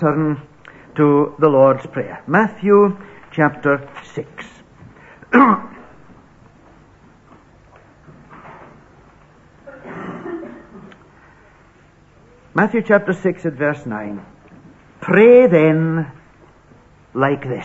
turn to the Lord's Prayer. Matthew chapter 6. Matthew chapter 6 at verse 9. Pray then like this.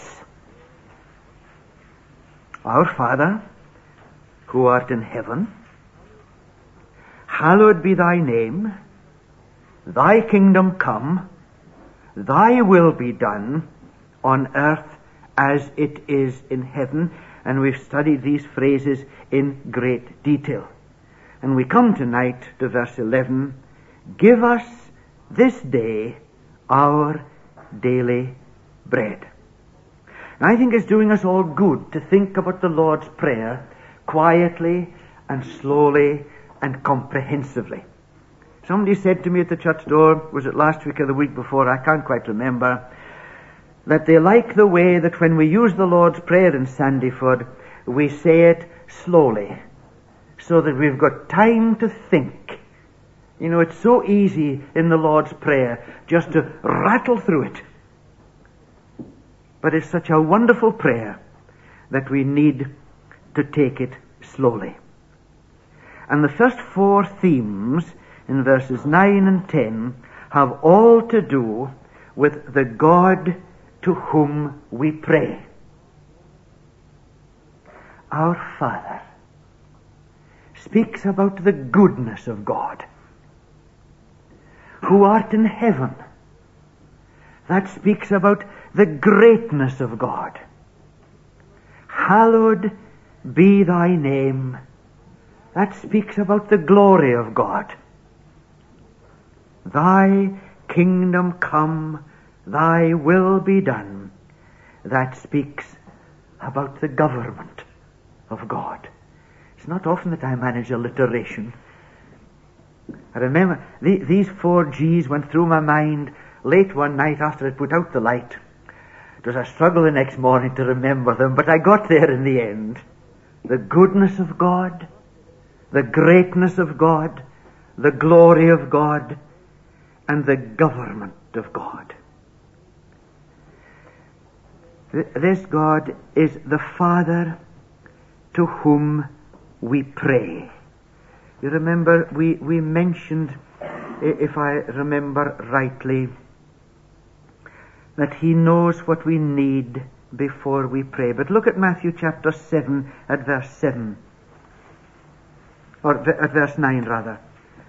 Our Father, who art in heaven, hallowed be thy name. Thy kingdom come. Thy will be done on earth as it is in heaven. And we've studied these phrases in great detail. And we come tonight to verse 11. Give us this day our daily bread. And I think it's doing us all good to think about the Lord's Prayer quietly and slowly and comprehensively. Somebody said to me at the church door, was it last week or the week before, I can't quite remember, that they like the way that when we use the Lord's Prayer in Sandyford, we say it slowly, so that we've got time to think. You know, it's so easy in the Lord's Prayer just to rattle through it. But it's such a wonderful prayer that we need to take it slowly. And the first four themes in verses 9 and 10 have all to do with the God to whom we pray. Our Father speaks about the goodness of God. Who art in heaven. That speaks about the greatness of God. Hallowed be thy name. That speaks about the glory of God. Thy kingdom come, thy will be done. That speaks about the government of God. It's not often that I manage alliteration. I remember these 4 G's went through my mind late one night after I put out the light. It was a struggle the next morning to remember them, but I got there in the end. The goodness of God, the greatness of God, the glory of God, and the government of God. This God is the Father to whom we pray. You remember, we mentioned, if I remember rightly, that He knows what we need before we pray. But look at Matthew chapter 7 at verse 7. Or at verse 9 rather.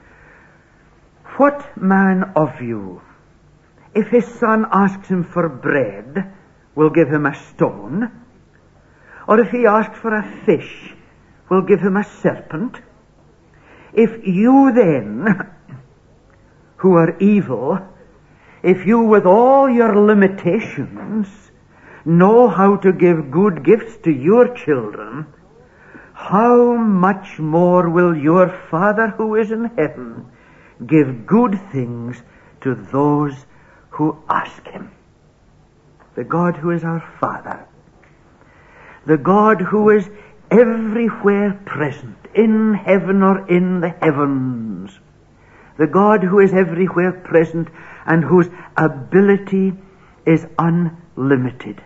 What man of you, if his son asks him for bread, will give him a stone? Or if he asks for a fish, will give him a serpent? If you then, who are evil, if you with all your limitations know how to give good gifts to your children, how much more will your Father who is in heaven give good things to those who ask Him? The God who is our Father, the God who is everywhere present, in heaven or in the heavens, the God who is everywhere present and whose ability is unlimited,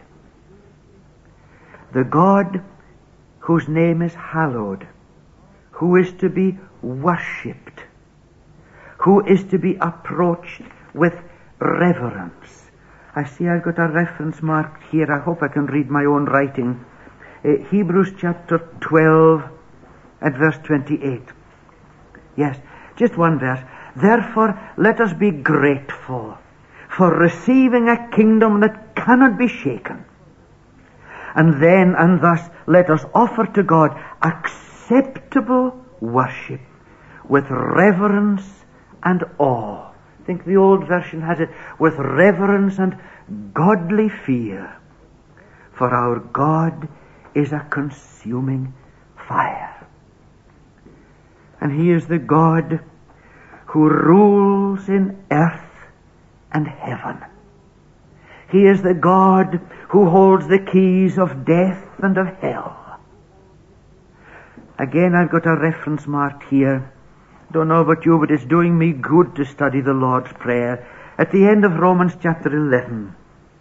the God whose name is hallowed, who is to be worshipped, who is to be approached with reverence. I see I've got a reference marked here. I hope I can read my own writing. Hebrews chapter 12 at verse 28. Yes, just one verse. Therefore, let us be grateful for receiving a kingdom that cannot be shaken. And then and thus let us offer to God acceptable worship with reverence and awe. I think the old version has it, with reverence and godly fear. For our God is a consuming fire. And He is the God who rules in earth and heaven. He is the God who holds the keys of death and of hell. Again, I've got a reference marked here. Don't know about you, but it's doing me good to study the Lord's Prayer At the end of Romans chapter 11,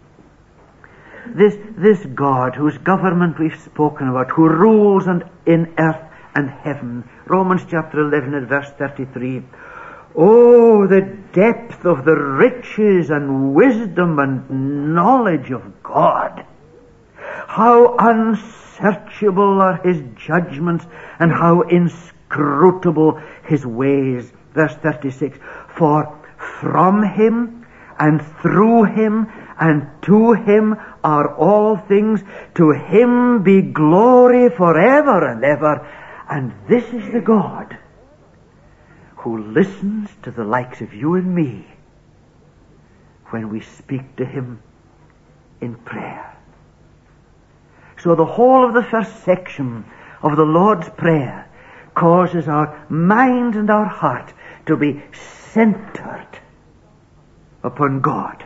this God whose government we've spoken about, who rules in earth and heaven, Romans chapter 11 and verse 33, oh, the depth of the riches and wisdom and knowledge of God! How unsearchable are his judgments and how inscrutable his ways. Verse 36, for from him and through him and to him are all things. To him be glory forever and ever. And this is the God who listens to the likes of you and me when we speak to him in prayer. So the whole of the first section of the Lord's Prayer causes our mind and our heart to be centered upon God.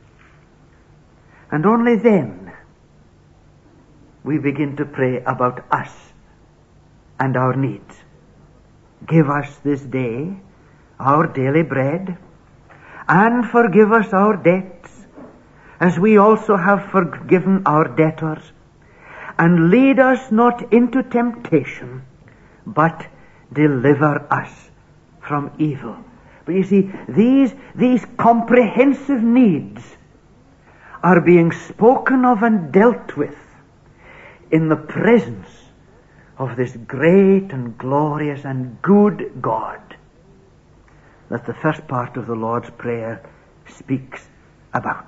And only then we begin to pray about us and our needs. Give us this day our daily bread, and forgive us our debts, as we also have forgiven our debtors. And lead us not into temptation, but deliver us from evil. But you see, these comprehensive needs are being spoken of and dealt with in the presence of this great and glorious and good God that the first part of the Lord's Prayer speaks about.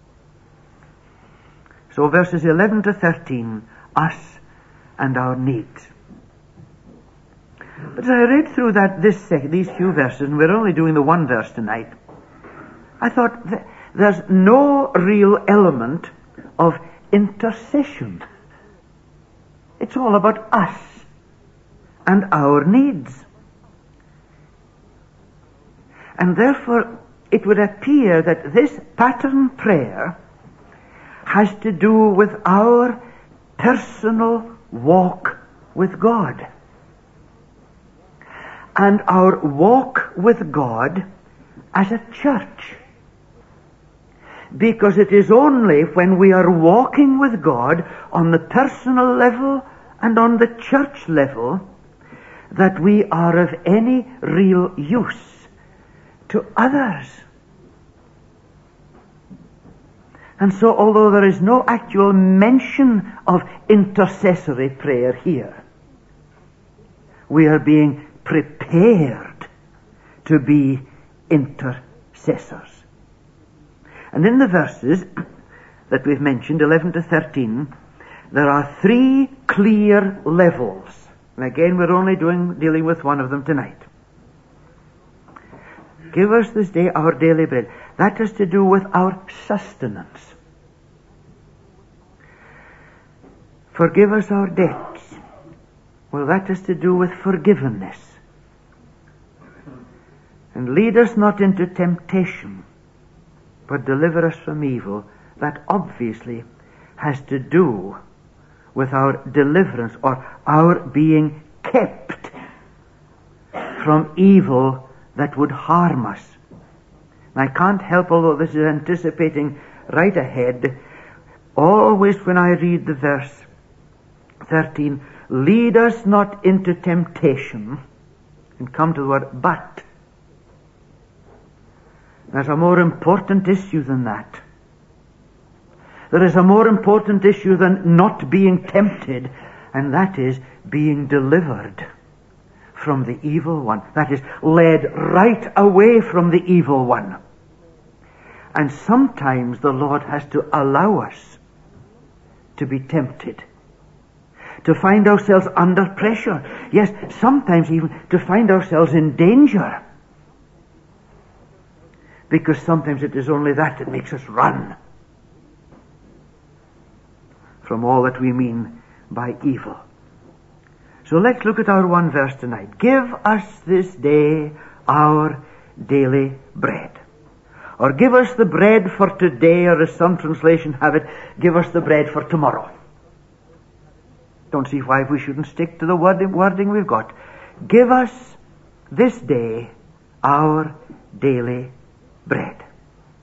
So verses 11 to 13, us and our needs. But as I read through these few verses, and we're only doing the one verse tonight, I thought there's no real element of intercession. It's all about us and our needs. And therefore, it would appear that this pattern prayer has to do with our personal walk with God. And our walk with God as a church. Because it is only when we are walking with God on the personal level and on the church level that we are of any real use to others. And so, although there is no actual mention of intercessory prayer here, we are being prepared to be intercessors. And in the verses that we've mentioned, 11 to 13, there are three clear levels. And again, we're only dealing with one of them tonight. Give us this day our daily bread. That has to do with our sustenance. Forgive us our debts. Well, that has to do with forgiveness. And lead us not into temptation, but deliver us from evil. That obviously has to do with our deliverance, or our being kept from evil that would harm us. And I can't help, although this is anticipating right ahead, always when I read the verse 13, lead us not into temptation, and come to the word but. There's a more important issue than that. There is a more important issue than not being tempted, and that is being delivered from the evil one. That is, led right away from the evil one. And sometimes the Lord has to allow us to be tempted, to find ourselves under pressure. Yes, sometimes even to find ourselves in danger. Because sometimes it is only that makes us run from all that we mean by evil. So let's look at our one verse tonight. Give us this day our daily bread. Or give us the bread for today, or as some translations have it, give us the bread for tomorrow. Don't see why we shouldn't stick to the wording we've got. Give us this day our daily bread.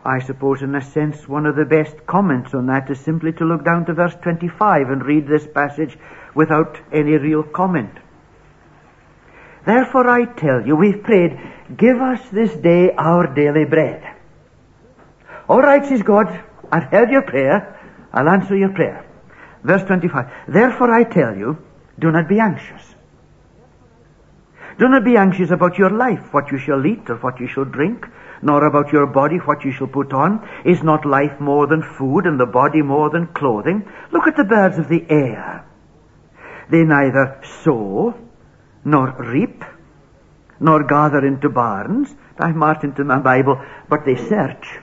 I suppose, in a sense, one of the best comments on that is simply to look down to verse 25 and read this passage without any real comment. Therefore I tell you, we've prayed, give us this day our daily bread. All right, says God, I've heard your prayer, I'll answer your prayer. Verse 25, therefore I tell you, do not be anxious. Do not be anxious about your life, what you shall eat or what you shall drink, nor about your body, what you shall put on. Is not life more than food, and the body more than clothing? Look at the birds of the air. They neither sow, nor reap, nor gather into barns. I've marked into my Bible, but they search.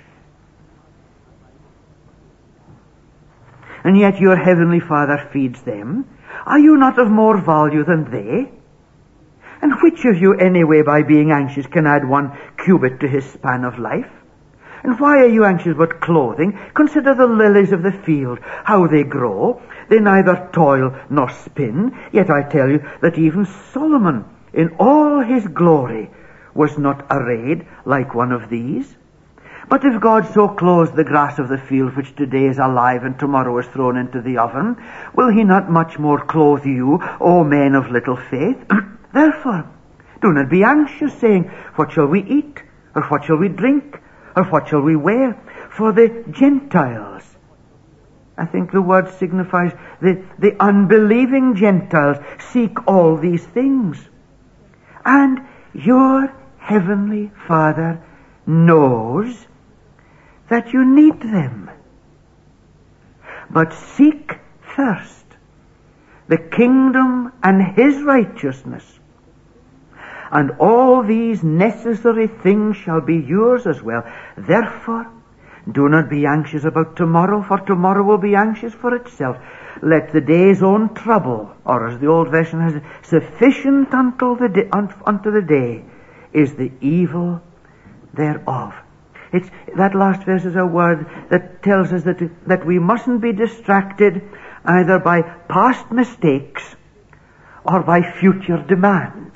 And yet your heavenly Father feeds them. Are you not of more value than they? And which of you anyway, by being anxious, can add 1 cubit to his span of life? And why are you anxious about clothing? Consider the lilies of the field, how they grow. They neither toil nor spin. Yet I tell you that even Solomon, in all his glory, was not arrayed like one of these. But if God so clothes the grass of the field, which today is alive and tomorrow is thrown into the oven, will he not much more clothe you, O men of little faith? Therefore, do not be anxious, saying, what shall we eat? Or what shall we drink? Or what shall we wear? For the Gentiles, I think the word signifies the unbelieving Gentiles, seek all these things. And your heavenly Father knows that you need them. But seek first the kingdom and his righteousness, and all these necessary things shall be yours as well. Therefore, do not be anxious about tomorrow, for tomorrow will be anxious for itself. Let the day's own trouble, or as the old version has it, sufficient unto the day is the evil thereof. That last verse is a word that tells us that we mustn't be distracted either by past mistakes or by future demands.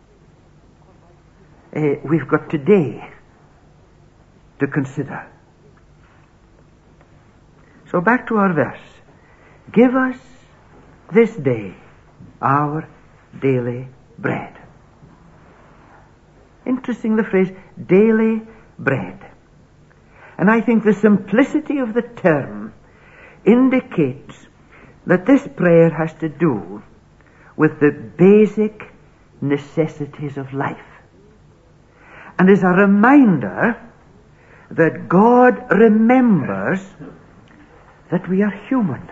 We've got today to consider. So back to our verse. Give us this day our daily bread. Interesting, the phrase daily bread. And I think the simplicity of the term indicates that this prayer has to do with the basic necessities of life, and is a reminder that God remembers that we are human.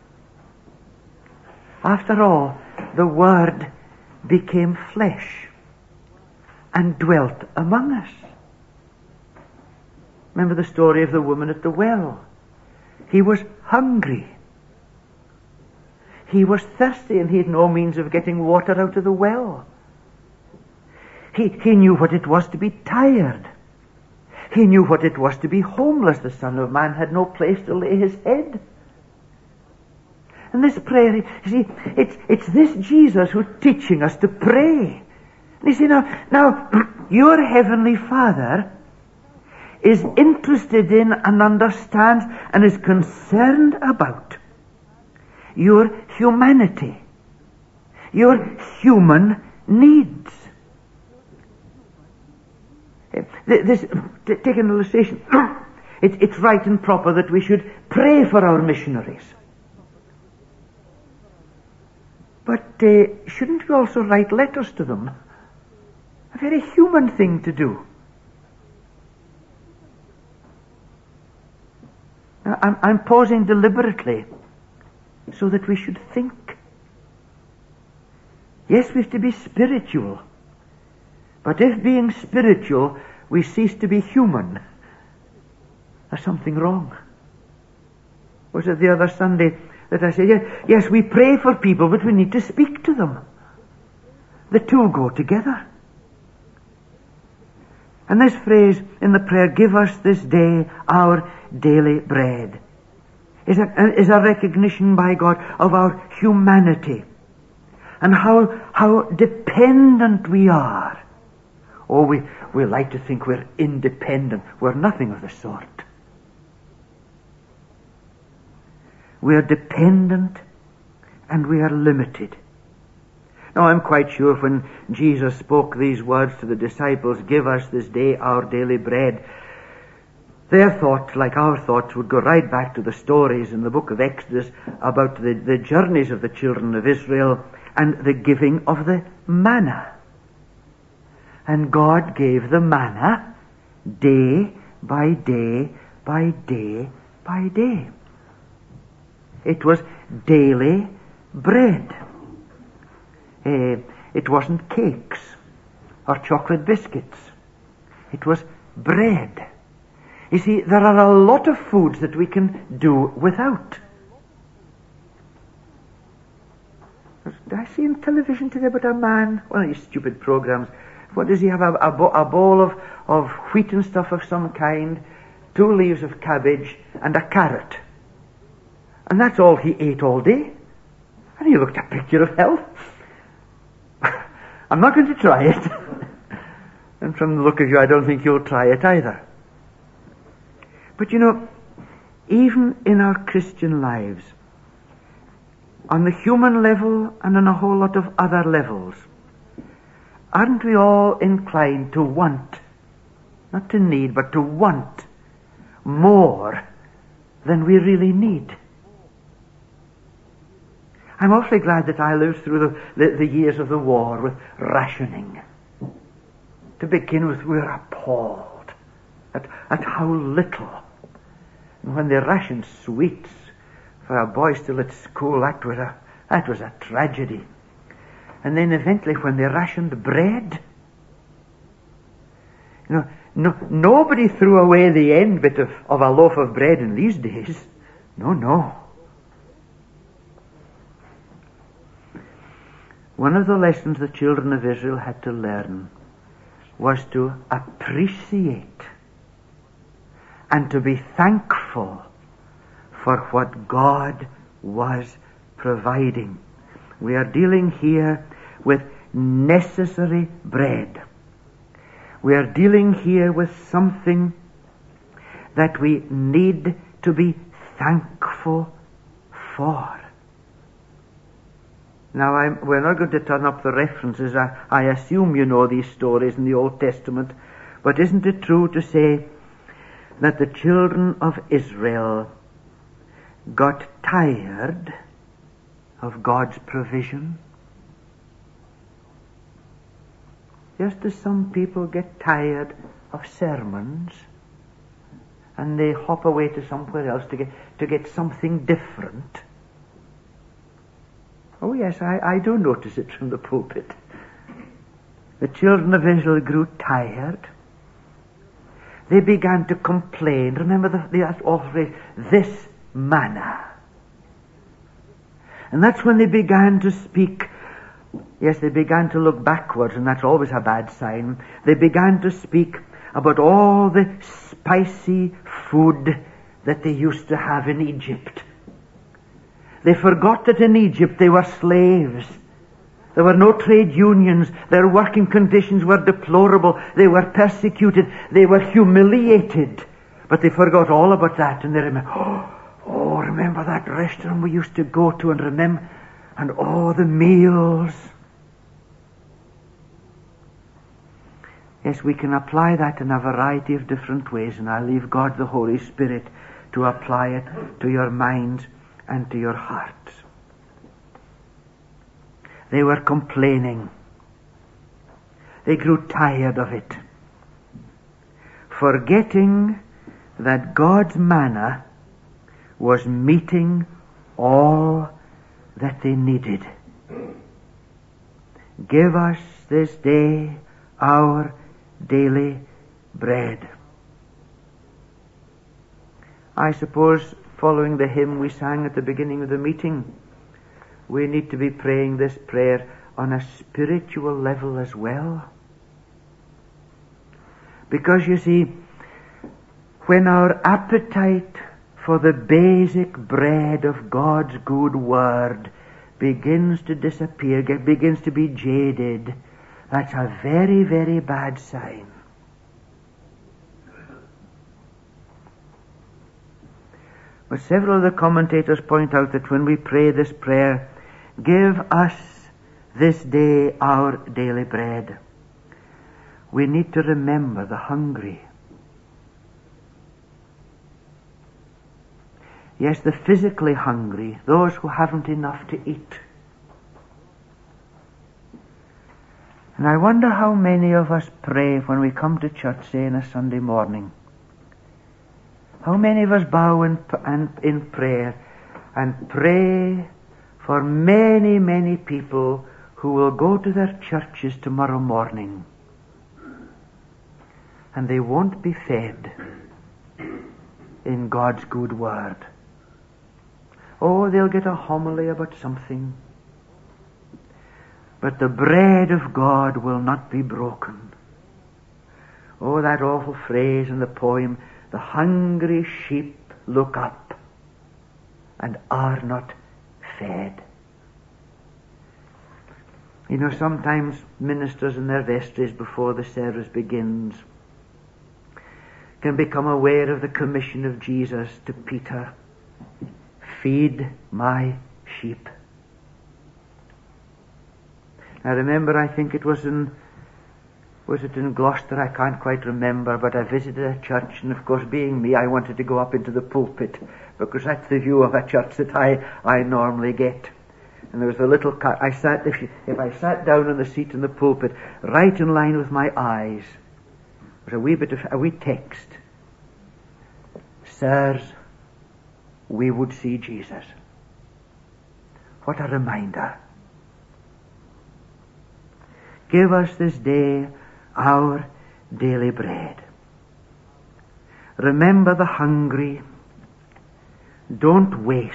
After all, the Word became flesh and dwelt among us. Remember the story of the woman at the well. He was hungry. He was thirsty, and he had no means of getting water out of the well. He knew what it was to be tired. He knew what it was to be homeless. The Son of Man had no place to lay his head. And this prayer, you see, it's this Jesus who's teaching us to pray. And you see, now, your heavenly Father is interested in and understands and is concerned about your humanity, your human needs. Take an illustration. It's right and proper that we should pray for our missionaries. But shouldn't we also write letters to them? A very human thing to do. Now, I'm pausing deliberately so that we should think. Yes, we have to be spiritual. But if being spiritual we cease to be human, there's something wrong. Was it the other Sunday that I said, yes, we pray for people, but we need to speak to them. The two go together. And this phrase in the prayer, give us this day our daily bread, is a recognition by God of our humanity and how dependent we are. Oh, we like to think we're independent. We're nothing of the sort. We are dependent and we are limited. Now, I'm quite sure when Jesus spoke these words to the disciples, "Give us this day our daily bread," their thoughts, like our thoughts, would go right back to the stories in the book of Exodus about the journeys of the children of Israel and the giving of the manna. And God gave the manna day by day by day by day. It was daily bread. It wasn't cakes or chocolate biscuits. It was bread. You see, there are a lot of foods that we can do without. I see on television today about a man, one of these stupid programs. What does he have? A bowl of wheat and stuff of some kind, 2 leaves of cabbage, and a carrot. And that's all he ate all day. And he looked a picture of health. I'm not going to try it. And from the look of you, I don't think you'll try it either. But you know, even in our Christian lives, on the human level and on a whole lot of other levels, aren't we all inclined to want, not to need, but to want more than we really need? I'm awfully glad that I lived through the years of the war with rationing. To begin with, we were appalled at how little. And when they rationed sweets for a boy still at school, that was a tragedy. And then eventually when they rationed bread, you know, nobody threw away the end bit of a loaf of bread in these days. No. One of the lessons the children of Israel had to learn was to appreciate and to be thankful for what God was providing. We are dealing here with necessary bread. We are dealing here with something that we need to be thankful for. Now, we're not going to turn up the references. I assume you know these stories in the Old Testament. But isn't it true to say that the children of Israel got tired of God's provision? Just as some people get tired of sermons and they hop away to somewhere else to get something different. Oh yes, I do notice it from the pulpit. The children of Israel grew tired. They began to complain. Remember that awful phrase, this manna. And that's when they began to speak. Yes, they began to look backwards, and that's always a bad sign. They began to speak about all the spicy food that they used to have in Egypt. They forgot that in Egypt they were slaves. There were no trade unions. Their working conditions were deplorable. They were persecuted. They were humiliated. But they forgot all about that, and they remember that restaurant we used to go to, and all the meals. Yes, we can apply that in a variety of different ways, and I leave God the Holy Spirit to apply it to your minds and to your hearts. They were complaining. They grew tired of it, forgetting that God's manna was meeting all that they needed. Give us this day our daily bread. I suppose, following the hymn we sang at the beginning of the meeting, we need to be praying this prayer on a spiritual level as well. Because you see, when our appetite for the basic bread of God's good word begins to disappear, begins to be jaded, that's a very, very bad sign. But several of the commentators point out that when we pray this prayer, give us this day our daily bread, we need to remember the hungry. Yes, the physically hungry, those who haven't enough to eat. And I wonder how many of us pray when we come to church, say, on a Sunday morning. How many of us bow in prayer and pray for many, many people who will go to their churches tomorrow morning and they won't be fed in God's good word. Oh, they'll get a homily about something, but the bread of God will not be broken. Oh, that awful phrase in the poem, the hungry sheep look up and are not fed. You know, sometimes ministers in their vestries before the service begins can become aware of the commission of Jesus to Peter, feed my sheep. I remember, I think it was in Gloucester, I can't quite remember, but I visited a church, and of course, being me, I wanted to go up into the pulpit, because that's the view of a church that I normally get. And there was a little cut. If I sat down on the seat in the pulpit, right in line with my eyes, was a wee text. Sirs, we would see Jesus. What a reminder. Give us this day our daily bread. Remember the hungry. Don't waste.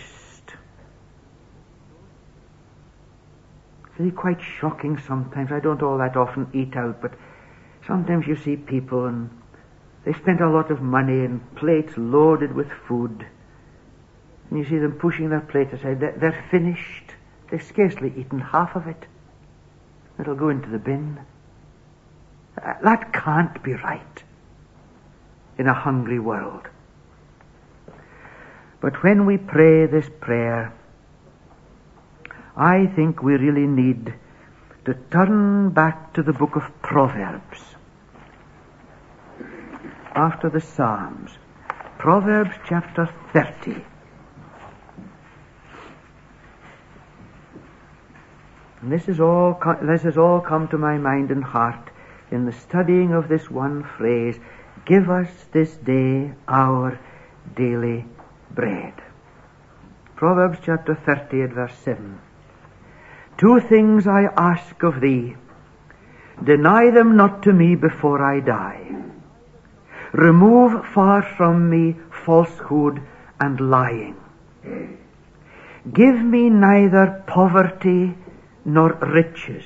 It's really quite shocking sometimes. I don't all that often eat out, but sometimes you see people and they spend a lot of money and plates loaded with food. And you see them pushing their plate aside. They're finished. They've scarcely eaten half of it. It'll go into the bin. That can't be right in a hungry world. But when we pray this prayer, I think we really need to turn back to the book of Proverbs after the Psalms. Proverbs chapter 30. And this has all come to my mind and heart in the studying of this one phrase, give us this day our daily bread. Proverbs chapter 30 at verse 7. 2 things I ask of thee, deny them not to me before I die. Remove far from me falsehood and lying. Give me neither poverty nor riches.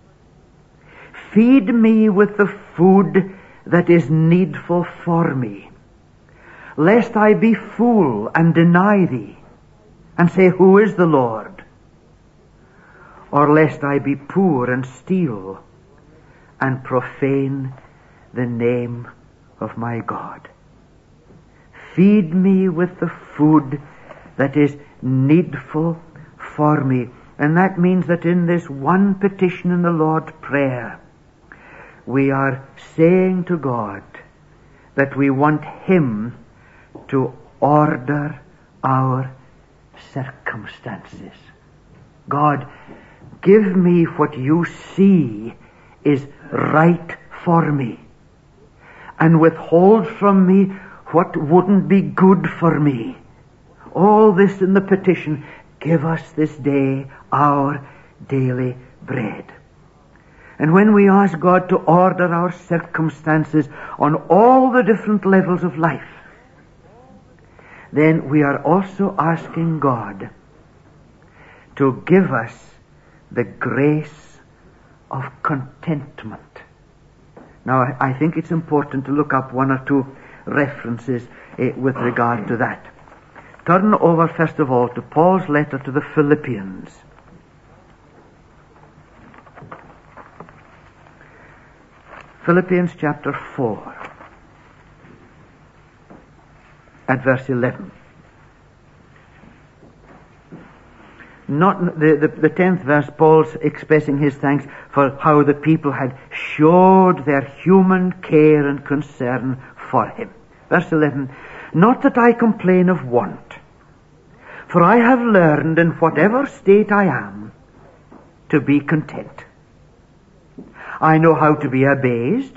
Feed me with the food that is needful for me, lest I be fool and deny thee, and say, who is the Lord? Or lest I be poor and steal, and profane the name of my God. Feed me with the food that is needful for me. And that means that in this one petition in the Lord's Prayer, we are saying to God that we want Him to order our circumstances. God, give me what you see is right for me, and withhold from me what wouldn't be good for me. All this in the petition, give us this day our daily bread. And when we ask God to order our circumstances on all the different levels of life, then we are also asking God to give us the grace of contentment. Now, I think it's important to look up 1 or 2 references with regard to that. Turn over, first of all, to Paul's letter to the Philippians. Philippians chapter 4, at verse 11. Not the 10th verse, Paul's expressing his thanks for how the people had showed their human care and concern for him. Verse 11, not that I complain of want, for I have learned in whatever state I am to be content. I know how to be abased,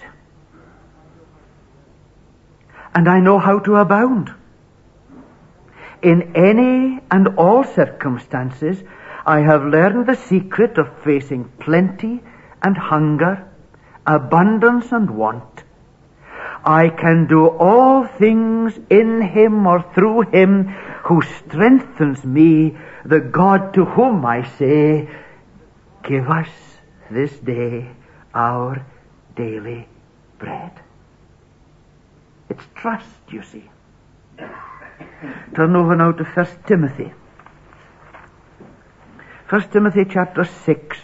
and I know how to abound. In any and all circumstances, I have learned the secret of facing plenty and hunger, abundance and want. I can do all things in him or through him who strengthens me, the God to whom I say, give us this day our daily bread. It's trust, you see. Turn over now to 1 Timothy. 1 Timothy chapter 6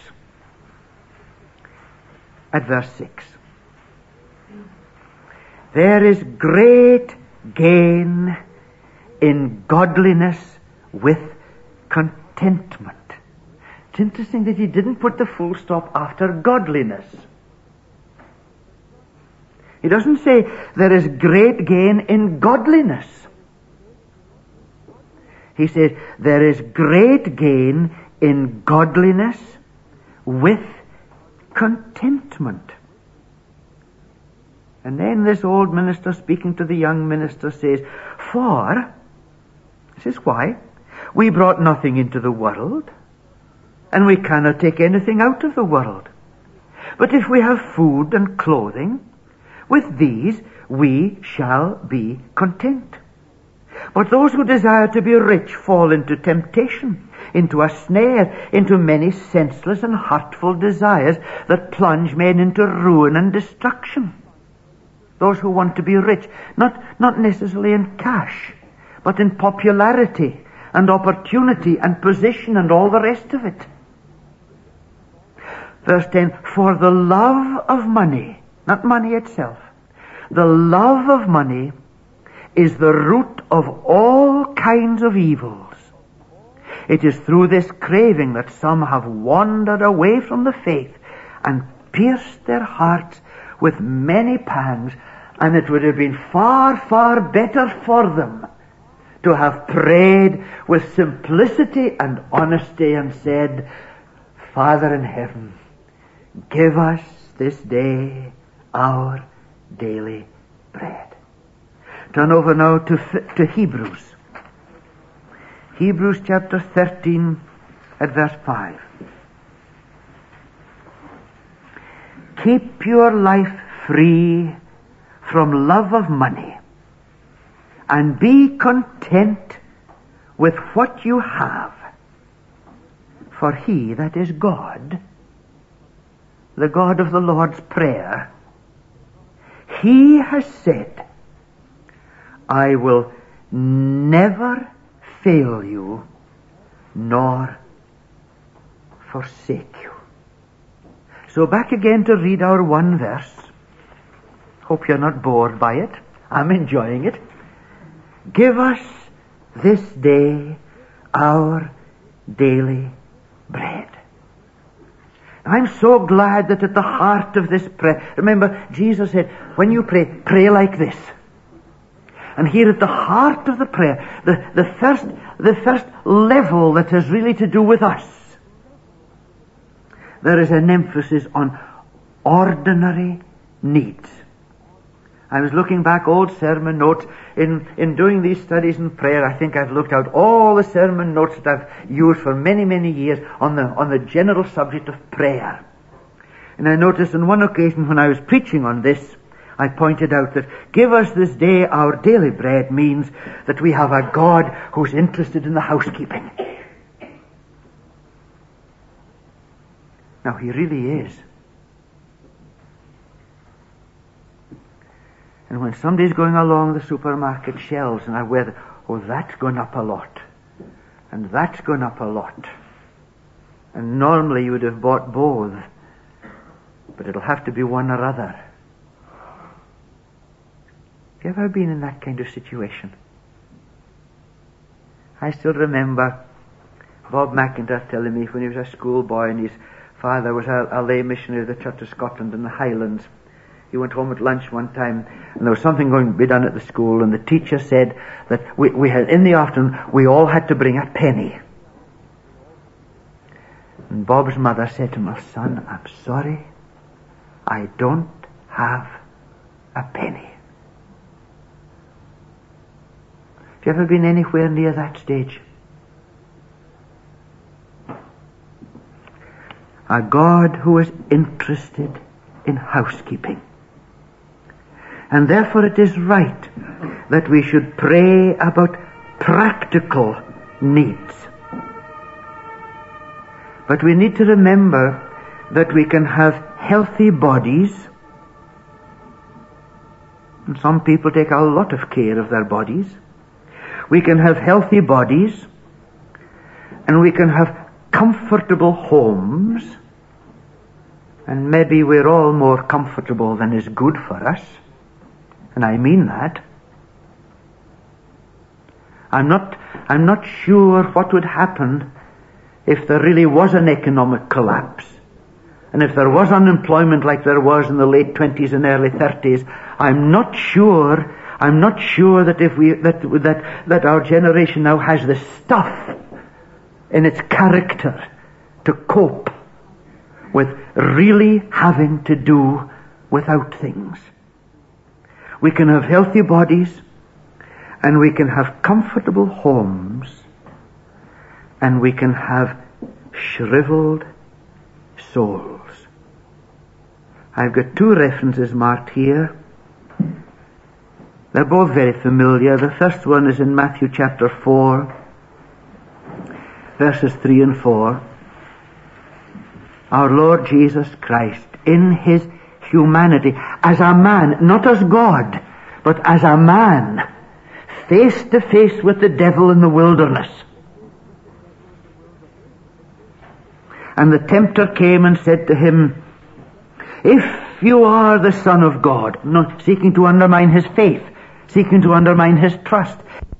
at verse 6. There is great gain in godliness with contentment. It's interesting that he didn't put the full stop after godliness. He doesn't say there is great gain in godliness. He says there is great gain in godliness with contentment. And then this old minister speaking to the young minister says, for, this is why, we brought nothing into the world, and we cannot take anything out of the world. But if we have food and clothing, with these we shall be content. But those who desire to be rich fall into temptation, into a snare, into many senseless and hurtful desires that plunge men into ruin and destruction. Those who want to be rich, not necessarily in cash, but in popularity and opportunity and position and all the rest of it. Verse 10, for the love of money, not money itself, the love of money is the root of all kinds of evils. It is through this craving that some have wandered away from the faith and pierced their hearts with many pangs, and it would have been far, far better for them to have prayed with simplicity and honesty and said, Father in heaven, give us this day our daily bread. Turn over now to Hebrews. Hebrews chapter 13 at verse 5. Keep your life free from love of money, and be content with what you have. For he, that is God, the God of the Lord's Prayer, he has said, I will never fail you nor forsake you. So back again to read our one verse. Hope you're not bored by it. I'm enjoying it. Give us this day our daily bread. I'm so glad that at the heart of this prayer, remember Jesus said, when you pray, pray like this. And here at the heart of the prayer, the first level that has really to do with us, there is an emphasis on ordinary needs. I was looking back old sermon notes. In doing these studies in prayer, I think I've looked out all the sermon notes that I've used for many, many years on the general subject of prayer. And I noticed on one occasion when I was preaching on this, I pointed out that give us this day our daily bread means that we have a God who's interested in the housekeeping. Now, he really is. And when somebody's going along the supermarket shelves and I wear, that's gone up a lot. And that's gone up a lot. And normally you would have bought both. But it'll have to be one or other. Have you ever been in that kind of situation? I still remember Bob McIntyre telling me when he was a schoolboy and his father was a lay missionary of the Church of Scotland in the Highlands. He went home at lunch one time and there was something going to be done at the school, and the teacher said that we had, in the afternoon, we all had to bring a penny. And Bob's mother said to him, "Oh, son, I'm sorry, I don't have a penny." Have you ever been anywhere near that stage? A God who is interested in housekeeping. And therefore it is right that we should pray about practical needs. But we need to remember that we can have healthy bodies, and some people take a lot of care of their bodies. We can have healthy bodies, and we can have comfortable homes, and maybe we're all more comfortable than is good for us, and I mean that. I'm not sure what would happen if there really was an economic collapse, and if there was unemployment like there was in the late 20s and early 30s. I'm not sure that our generation now has the stuff in its character to cope with really having to do without things. We can have healthy bodies, and we can have comfortable homes, and we can have shriveled souls. I've got two references marked here. They're both very familiar. The first one is in Matthew chapter 4, verses 3 and 4. Our Lord Jesus Christ, in his humanity, as a man, not as God, but as a man, face to face with the devil in the wilderness. And the tempter came and said to him, "If you are the Son of God," not seeking to undermine his faith, seeking to undermine his trust.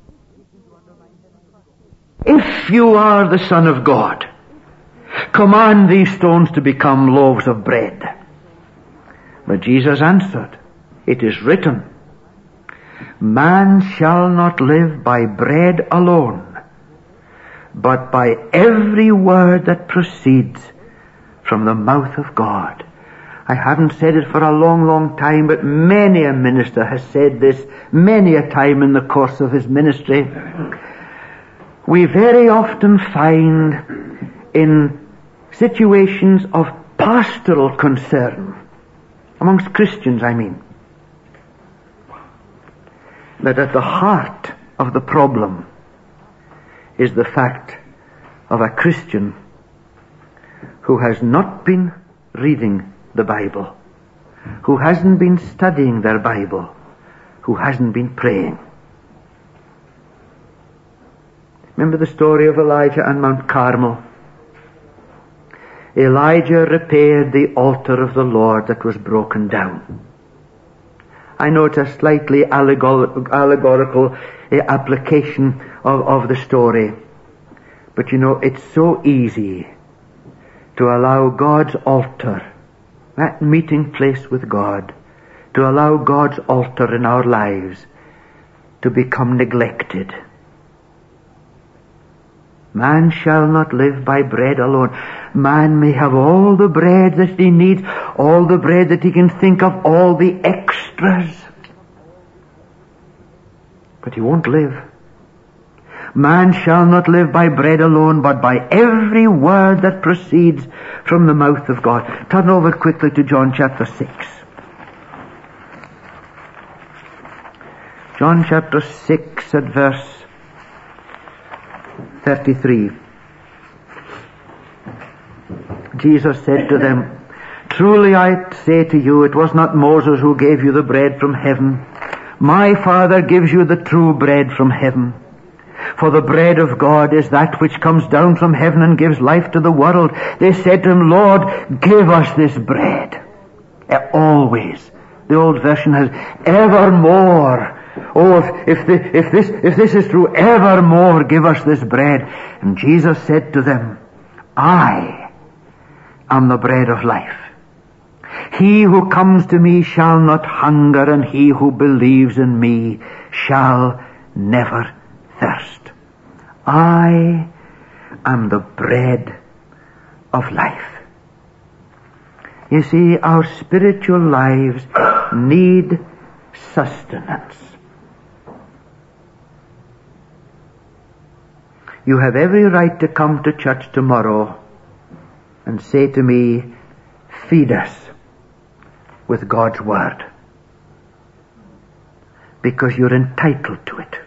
"If you are the Son of God, command these stones to become loaves of bread." But Jesus answered, "It is written, man shall not live by bread alone, but by every word that proceeds from the mouth of God." I haven't said it for a long, long time, but many a minister has said this many a time in the course of his ministry. We very often find in situations of pastoral concern, amongst Christians I mean, that at the heart of the problem is the fact of a Christian who has not been reading the Bible, who hasn't been studying their Bible, who hasn't been praying. Remember the story of Elijah on Mount Carmel? Elijah repaired the altar of the Lord that was broken down. I know it's a slightly allegorical application of the story, but you know, it's so easy to allow God's altar, that meeting place with God, to allow God's altar in our lives to become neglected. Man shall not live by bread alone. Man may have all the bread that he needs, all the bread that he can think of, all the extras, but he won't live. Man shall not live by bread alone, but by every word that proceeds from the mouth of God. Turn over quickly to John chapter 6. John chapter 6 at verse 33. Jesus said to them, "Truly I say to you, it was not Moses who gave you the bread from heaven. My Father gives you the true bread from heaven. For the bread of God is that which comes down from heaven and gives life to the world." They said to him, "Lord, give us this bread." Always. The old version has evermore. Oh, if this is true, evermore give us this bread. And Jesus said to them, I am the bread of life. He who comes to me shall not hunger, and he who believes in me shall never thirst. I am the bread of life. You see, our spiritual lives need sustenance. You have every right to come to church tomorrow and say to me, feed us with God's Word, because you're entitled to it.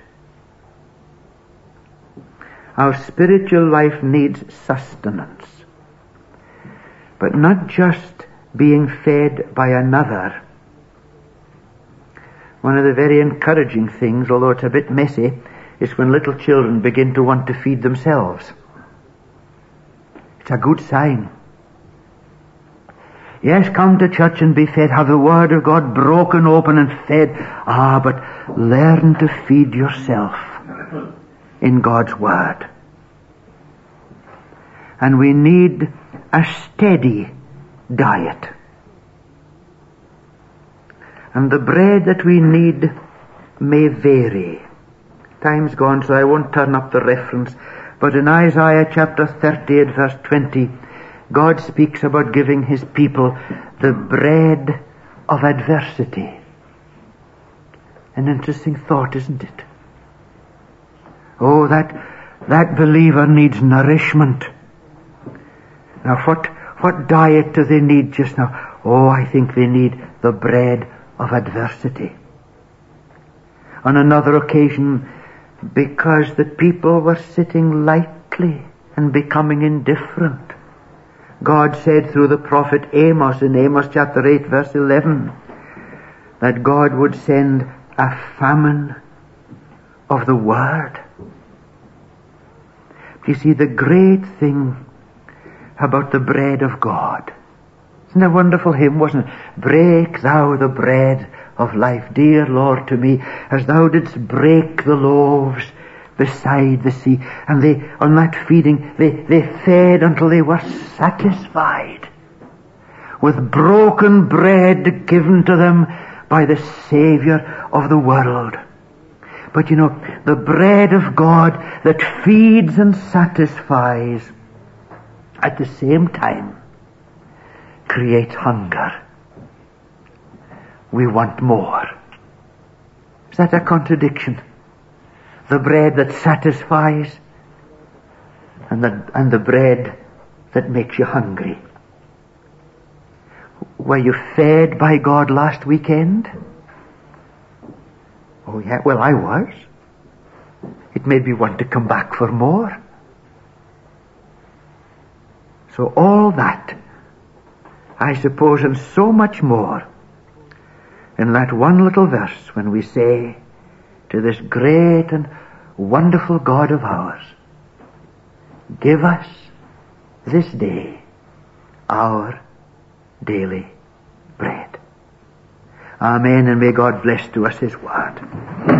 Our spiritual life needs sustenance, but not just being fed by another. One of the very encouraging things, although it's a bit messy, is when little children begin to want to feed themselves. It's a good sign. Yes, come to church and be fed, have the Word of God broken open and fed. But learn to feed yourself in God's Word. And we need a steady diet. And the bread that we need may vary. Time's gone, so I won't turn up the reference. But in Isaiah chapter 38, verse 20, God speaks about giving His people the bread of adversity. An interesting thought, isn't it? Oh, that believer needs nourishment. Now, what diet do they need just now? Oh, I think they need the bread of adversity. On another occasion, because the people were sitting lightly and becoming indifferent, God said through the prophet Amos in Amos chapter 8 verse 11 that God would send a famine of the Word. You see, the great thing about the bread of God, isn't that a wonderful hymn, wasn't it? Break thou the bread of life, dear Lord, to me, as thou didst break the loaves beside the sea. And they, on that feeding, they fed until they were satisfied with broken bread given to them by the Savior of the world. But you know, the bread of God that feeds and satisfies at the same time creates hunger. We want more. Is that a contradiction? The bread that satisfies and the bread that makes you hungry. Were you fed by God last weekend? Oh yeah, well I was. It made me want to come back for more. So all that, I suppose, and so much more, in that one little verse when we say to this great and wonderful God of ours, give us this day our daily bread. Amen, and may God bless to us His word.